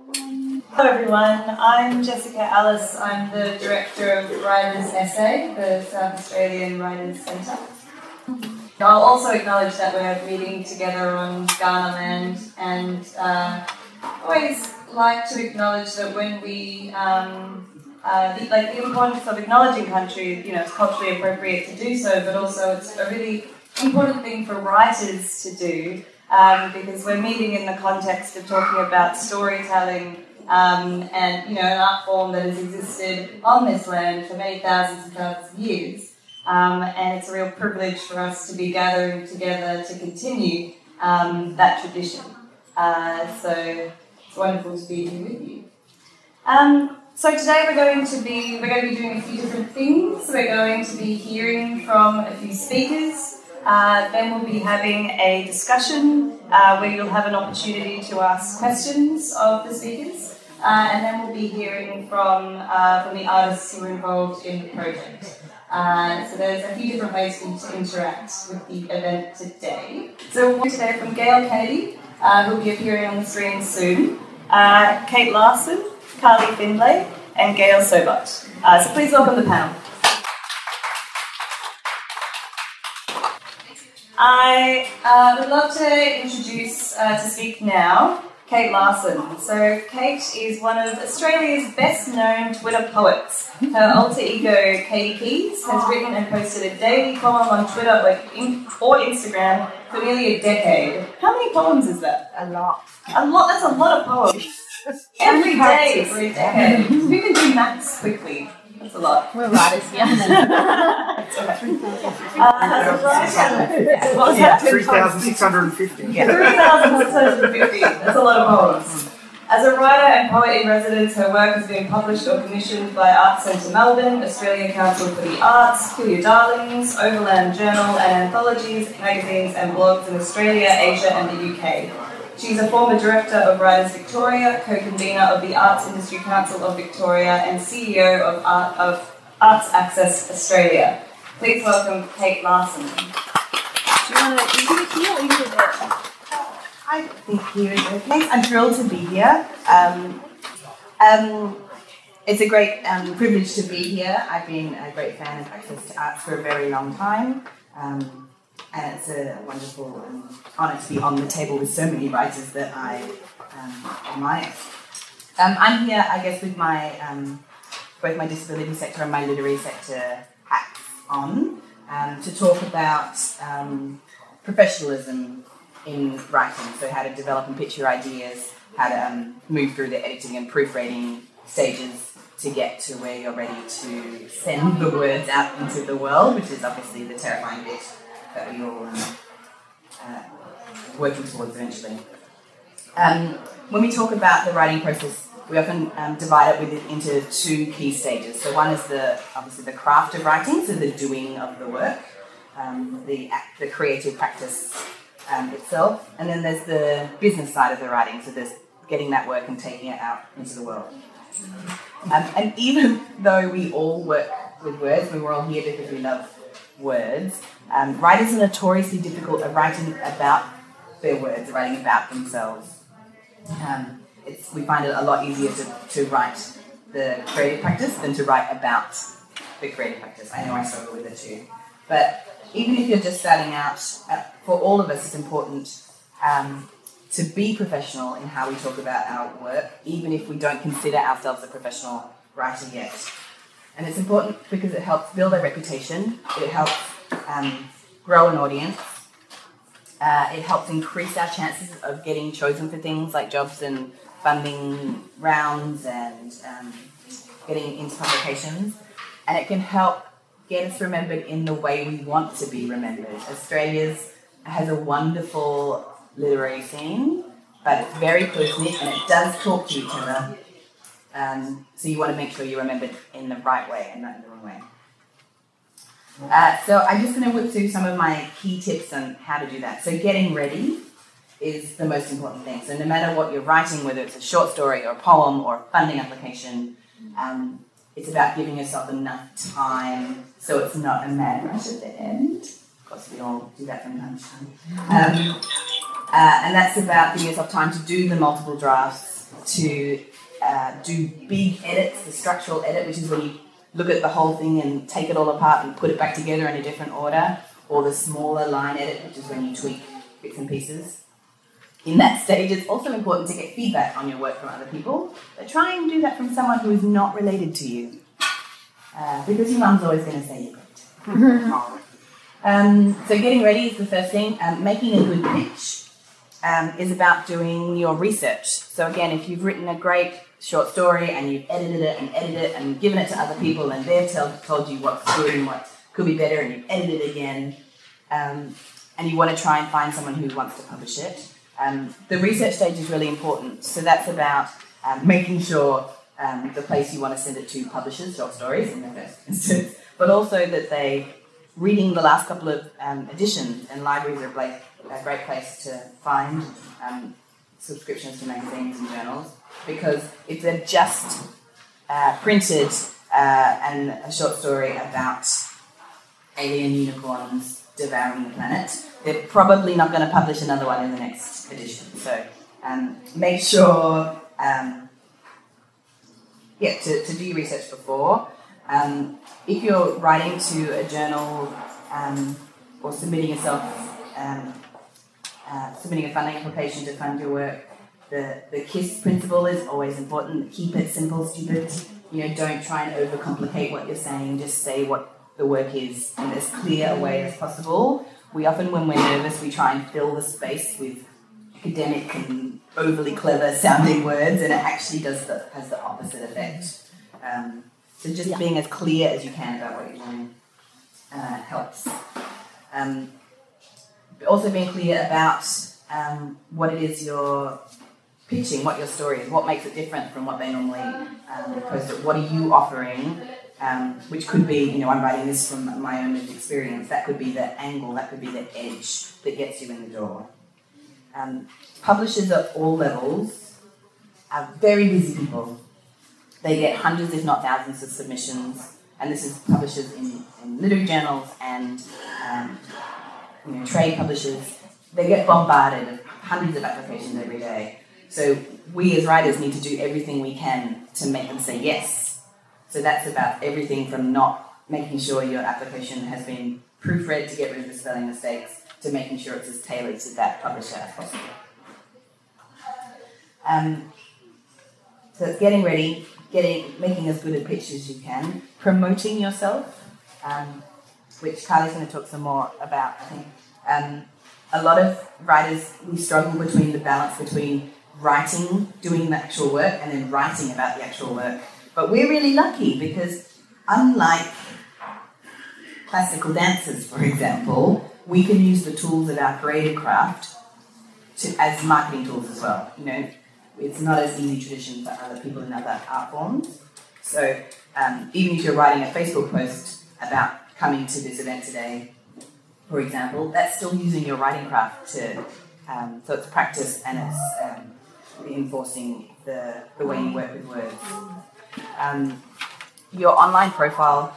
Hello everyone, I'm Jessica Alice. I'm the Director of Writers SA, the South Australian Writers Centre. I'll also acknowledge that we're meeting together on Kaurna land, and always like to acknowledge that when we, the importance of acknowledging country, it's culturally appropriate to do so, but also it's a really important thing for writers to do, because we're meeting in the context of talking about storytelling and an art form that has existed on this land for many thousands and thousands of years, and it's a real privilege for us to be gathering together to continue that tradition. So it's wonderful to be here with you. So today we're going to be doing a few different things. We're going to be hearing from a few speakers. Then we'll be having a discussion where you'll have an opportunity to ask questions of the speakers. And then we'll be hearing from the artists who are involved in the project. So there's a few different ways for you to interact with the event today. So we'll today from Gail Kennedy, who'll be appearing on the screen soon, Kate Larson, Carly Findlay, and Gail Sobot. So please welcome the panel. I would love to introduce to speak now Kate Larson. So Kate is one of Australia's best-known Twitter poets. Her alter ego, Katie Keys, has written and posted a daily poem on Twitter or Instagram for nearly a decade. How many poems is that? A lot. A lot. That's a lot of poems. Every day for a decade. We can do maths quickly. That's a lot. We're writers, yeah. That's okay. 3,650. Yeah. 3,650. That's a lot of poems. As a writer and poet in residence, her work has been published or commissioned by Arts Centre Melbourne, Australian Council for the Arts, Kill Your Darlings, Overland Journal, and anthologies, magazines, and blogs in Australia, Asia, and the UK. She's a former director of Writers Victoria, co-convener of the Arts Industry Council of Victoria, and CEO of Arts Access Australia. Please welcome Kate Larson. Do you want to do it here or you do it there? I think here is okay. I'm thrilled to be here. It's a great privilege to be here. I've been a great fan of Access to Arts for a very long time. And it's a wonderful honour to be on the table with so many writers that I admire. I'm here, I guess, with my both my disability sector and my literary sector hats on to talk about professionalism in writing. So how to develop and pitch your ideas, how to move through the editing and proofreading stages to get to where you're ready to send the words out into the world, which is obviously the terrifying bit that we all working towards eventually. When we talk about the writing process, we often divide it into two key stages. So one is obviously the craft of writing, so the doing of the work, the creative practice itself, and then there's the business side of the writing, so there's getting that work and taking it out into the world. And even though we all work with words, we're all here because we love words, writers are notoriously difficult at writing about their words, writing about themselves. We find it a lot easier to write the creative practice than to write about the creative practice. I know I struggle with it too. But even if you're just starting out, for all of us it's important to be professional in how we talk about our work, even if we don't consider ourselves a professional writer yet. And it's important because it helps build a reputation, it helps grow an audience, it helps increase our chances of getting chosen for things like jobs and funding rounds and getting into publications, and it can help get us remembered in the way we want to be remembered. Australia has a wonderful literary scene, but it's very close-knit and it does talk to each other. So you want to make sure you're remembered in the right way and not in the wrong way. So I'm just going to whip through some of my key tips on how to do that. So getting ready is the most important thing. So no matter what you're writing, whether it's a short story or a poem or a funding application, it's about giving yourself enough time so it's not a mad rush at the end. Of course, we all do that from time to time. And that's about giving yourself time to do the multiple drafts, to do big edits, the structural edit, which is when you look at the whole thing and take it all apart and put it back together in a different order, or the smaller line edit, which is when you tweak bits and pieces. In that stage, it's also important to get feedback on your work from other people, but try and do that from someone who is not related to you, because your mum's always going to say you're great. So getting ready is the first thing. Making a good pitch is about doing your research. So again, if you've written a great short story and you've edited it and given it to other people and they've told you what's good and what could be better, and you've edited it again, and you want to try and find someone who wants to publish it, the research stage is really important. So that's about making sure the place you want to send it to publishes short stories in the first instance, but also that they reading the last couple of editions, and libraries are a great place to find subscriptions to magazines and journals, because if they're just printed and a short story about alien unicorns devouring the planet, they're probably not going to publish another one in the next edition. So make sure to do your research before. If you're writing to a journal or submitting yourself, submitting a funding application to fund your work, the KISS principle is always important. Keep it simple, stupid. Don't try and overcomplicate what you're saying. Just say what the work is in as clear a way as possible. We often, when we're nervous, we try and fill the space with academic and overly clever sounding words, and it actually has the opposite effect. So just being as clear as you can about what you're doing helps. Also being clear about what it is you're pitching, what your story is, what makes it different from what they normally post it. What are you offering? Which could be, I'm writing this from my own lived experience. That could be the angle, that could be the edge that gets you in the door. Publishers at all levels are very busy people. They get hundreds, if not thousands, of submissions, and this is publishers in literary journals and trade publishers. They get bombarded with hundreds of applications every day. So we as writers need to do everything we can to make them say yes. So that's about everything from not making sure your application has been proofread to get rid of the spelling mistakes, to making sure it's as tailored to that publisher as possible. So it's getting ready, making as good a pitch as you can, promoting yourself, which Carly's going to talk some more about, I think. A lot of writers, we struggle between the balance between writing, doing the actual work, and then writing about the actual work. But we're really lucky because, unlike classical dancers, for example, we can use the tools of our creative craft as marketing tools as well. It's not as easy tradition for other people in other art forms. So even if you're writing a Facebook post about coming to this event today, for example, that's still using your writing craft to, so it's practice and it's reinforcing the way you work with words. Your online profile,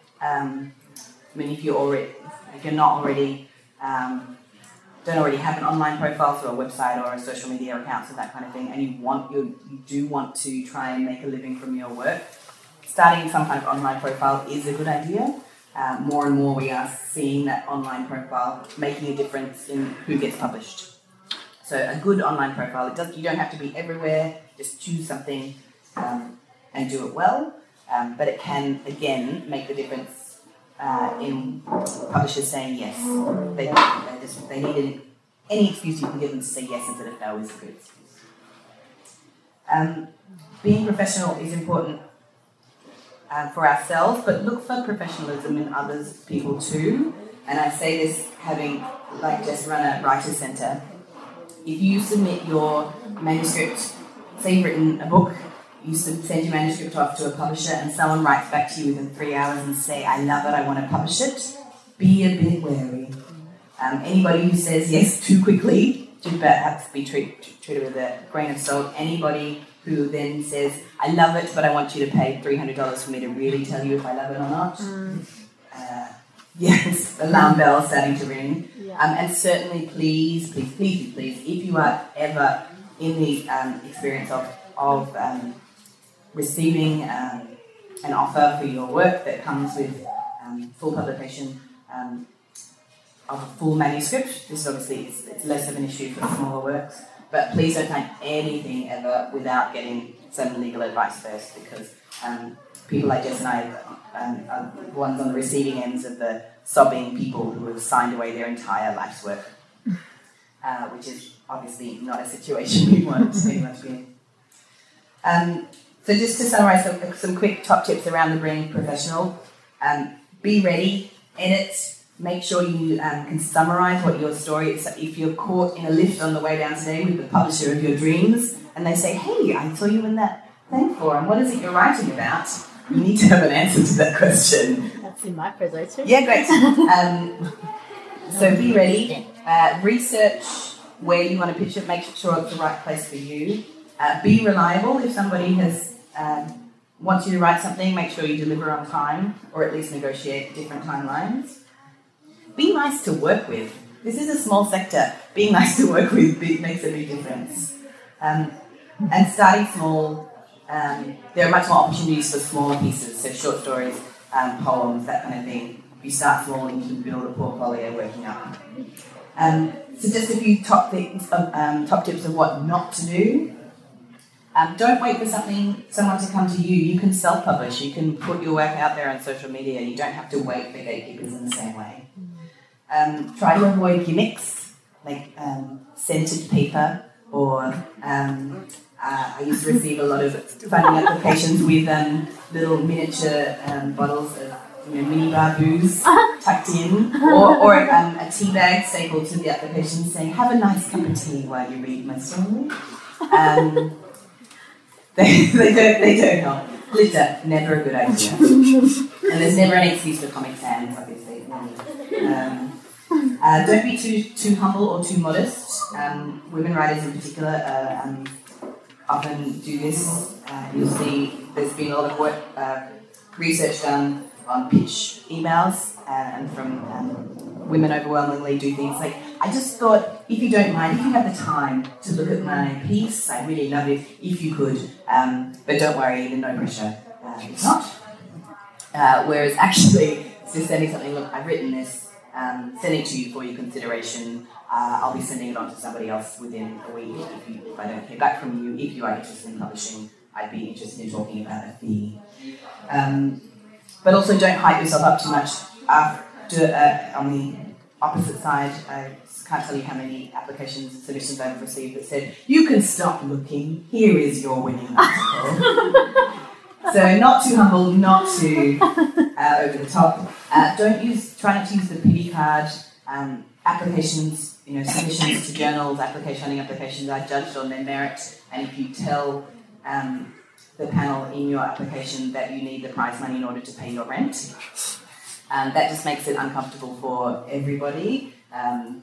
if you're not already, don't already have an online profile, so a website or a social media account, so that kind of thing, and you do want to try and make a living from your work, starting some kind of online profile is a good idea. More and more we are seeing that online profile making a difference in who gets published. So a good online profile, you don't have to be everywhere, just choose something and do it well, but it can, again, make the difference in publishers saying yes. They need any excuse you can give them to say yes instead of no is a good excuse. Being professional is important for ourselves, but look for professionalism in others, people too. And I say this having just run a writer's centre. If you submit your manuscript, say you've written a book, you send your manuscript off to a publisher and someone writes back to you within 3 hours and say, I love it, I want to publish it, be a bit wary. Anybody who says yes too quickly should perhaps be treated with a grain of salt. Anybody who then says, I love it, but I want you to pay $300 for me to really tell you if I love it or not. Yes, alarm bell starting to ring. And certainly, please, if you are ever in the experience of receiving an offer for your work that comes with full publication of a full manuscript, this obviously it's less of an issue for smaller works, but please don't take anything ever without getting some legal advice first, because people like Jess and I are the ones on the receiving ends of the sobbing people who have signed away their entire life's work, which is obviously not a situation we want anyone to be in. So just to summarise some quick top tips around the being professional, be ready, edit, make sure you can summarise what your story is. If you're caught in a lift on the way down today with the publisher of your dreams and they say, hey, I saw you in that thing forum, what is it you're writing about? You need to have an answer to that question. That's in my presentation. Yeah, great. So be ready. Research where you want to pitch it. Make sure it's the right place for you. Be reliable. If somebody wants you to write something, make sure you deliver on time, or at least negotiate different timelines. Be nice to work with. This is a small sector. Being nice to work with makes a big difference. And starting small, there are much more opportunities for smaller pieces, so short stories, poems, that kind of thing. If you start small, you can build a portfolio working up. So just a few top tips of what not to do. Don't wait for someone to come to you. You can self-publish. You can put your work out there on social media. You don't have to wait for gatekeepers in the same way. Try to avoid gimmicks, like scented paper, or I used to receive a lot of funding applications with little miniature bottles of minibar booze tucked in, or a tea bag stapled to the application saying, have a nice cup of tea while you read my story. They don't help. Glitter, never a good idea. And there's never an excuse for Comic Sans, obviously. Don't be too humble or too modest. Women writers in particular often do this. You'll see there's been a lot of work, research done on pitch emails, and from women overwhelmingly do things like, I just thought, if you don't mind, if you have the time to look at my piece, I'd really love it if you could, but don't worry, no pressure, if not. Whereas actually, just sending something, look, I've written this, sending it to you for your consideration. I'll be sending it on to somebody else within a week if I don't hear back from you. If you are interested in publishing, I'd be interested in talking about a fee. But also don't hype yourself up too much. On the opposite side, I can't tell you how many applications and submissions I've received that said, you can stop looking, here is your winning article. So not too humble, not too over the top. Try not to use the pity card. Applications, submissions to journals, hunting applications are judged on their merit, and if you tell the panel in your application that you need the prize money in order to pay your rent, that just makes it uncomfortable for everybody, and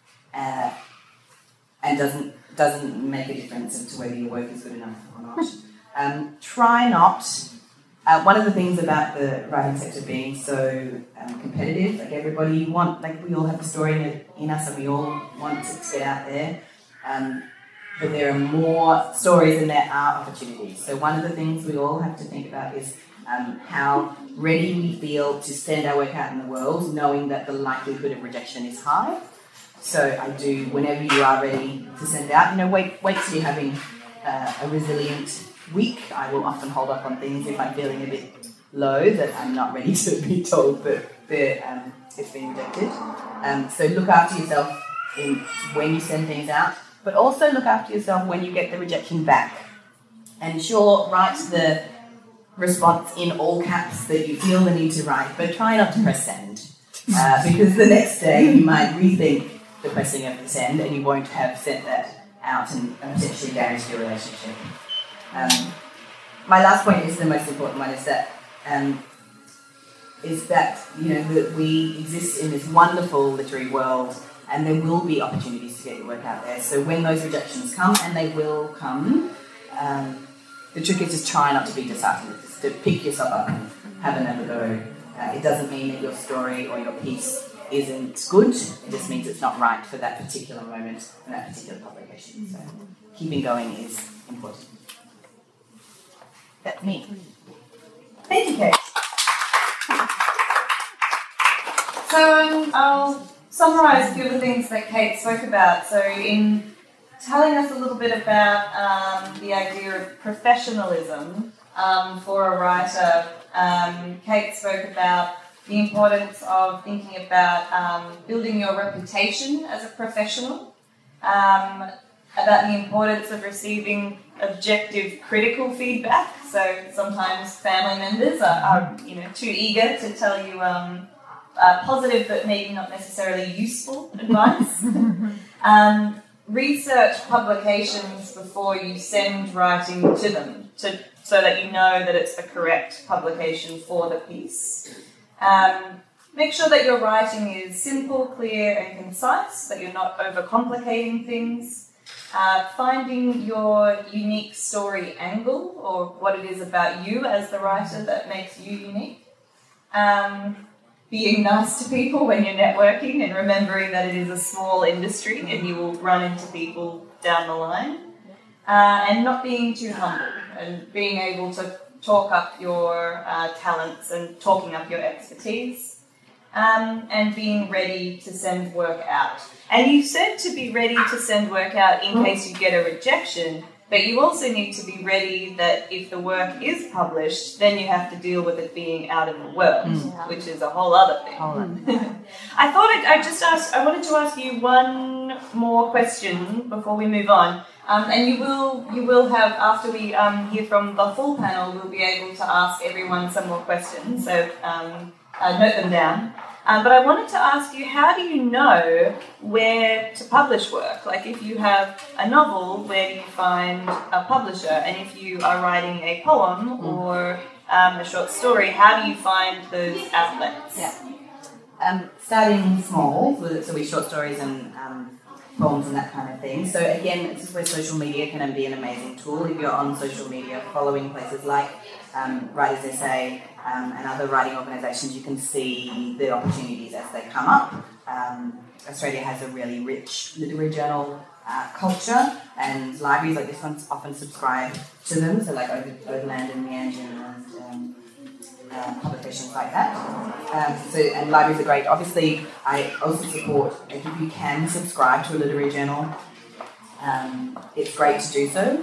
doesn't make a difference as to whether your work is good enough or not. Try not. One of the things about the writing sector being so competitive, like we all have a story in us and we all want to get out there, but there are more stories than there are opportunities. So one of the things we all have to think about is how ready we feel to send our work out in the world, knowing that the likelihood of rejection is high. So whenever you are ready to send out, wait till you're having a resilient week. I will often hold up on things if I'm feeling a bit low, that I'm not ready to be told that it's been rejected. So look after yourself when you send things out, but also look after yourself when you get the rejection back. And sure, write the response in all caps that you feel the need to write, but try not to press send, because the next day you might rethink the pressing of the send and you won't have sent that out and potentially damaged your relationship. My last point is the most important one, is that that we exist in this wonderful literary world, and there will be opportunities to get your work out there. So when those rejections come, and they will come, the trick is just try not to be disheartened, just to pick yourself up and have another go. It doesn't mean that your story or your piece isn't good. It just means it's not right for that particular moment and that particular publication. So keeping going is important. That's me. Thank you, Kate. So I'll summarise a few of the things that Kate spoke about. So in telling us a little bit about the idea of professionalism for a writer, Kate spoke about the importance of thinking about building your reputation as a professional, about the importance of receiving objective critical feedback. So sometimes family members are too eager to tell you positive but maybe not necessarily useful advice. Research publications before you send writing to them so that you know that it's the correct publication for the piece. Make sure that your writing is simple, clear and concise, that you're not overcomplicating things. Finding your unique story angle, or what it is about you as the writer that makes you unique. Being nice to people when you're networking and remembering that it is a small industry and you will run into people down the line. And not being too humble and being able to talk up your talents and talking up your expertise. And being ready to send work out. And you said to be ready to send work out in case you get a rejection, but you also need to be ready that if the work is published, then you have to deal with it being out in the world, which is a whole other thing. I wanted to ask you one more question before we move on. And you will have, after we hear from the full panel, we'll be able to ask everyone some more questions, so note them down. But I wanted to ask you, how do you know where to publish work? Like if you have a novel, where do you find a publisher? And if you are writing a poem or a short story, how do you find those outlets? Yeah. Starting small, so with short stories and poems and that kind of thing. So again, this is where social media can be an amazing tool. If you're on social media, following places like Writers SA and other writing organisations, you can see the opportunities as they come up. Australia has a really rich literary journal culture, and libraries like this one often subscribe to them, so like Overland and Meanjin and publications like that. And libraries are great. Obviously, I also support, if you can subscribe to a literary journal, it's great to do so.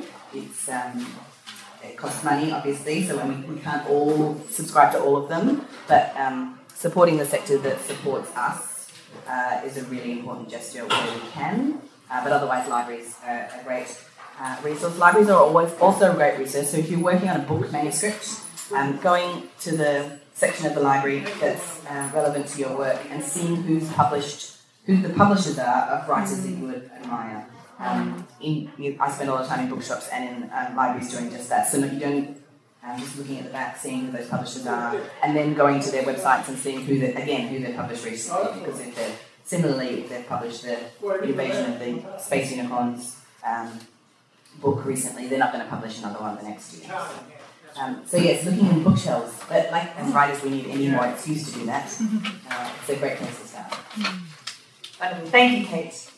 It costs money, obviously, so we can't all subscribe to all of them, but supporting the sector that supports us is a really important gesture where we can. But otherwise, libraries are a great resource. Libraries are also a great resource. So if you're working on a book manuscript, going to the section of the library that's relevant to your work and seeing who the publishers are of writers that you would admire. I spend a lot of time in bookshops and in libraries doing just that. So you don't just looking at the back, seeing who those publishers are, and then going to their websites and seeing who they've published recently. Because if they've published the Invasion of the Space Unicorns book recently, they're not going to publish another one the next year. So yes, looking in bookshelves, but like as writers we need any more excuse to do that. It's a great place to start. Thank you, Kate.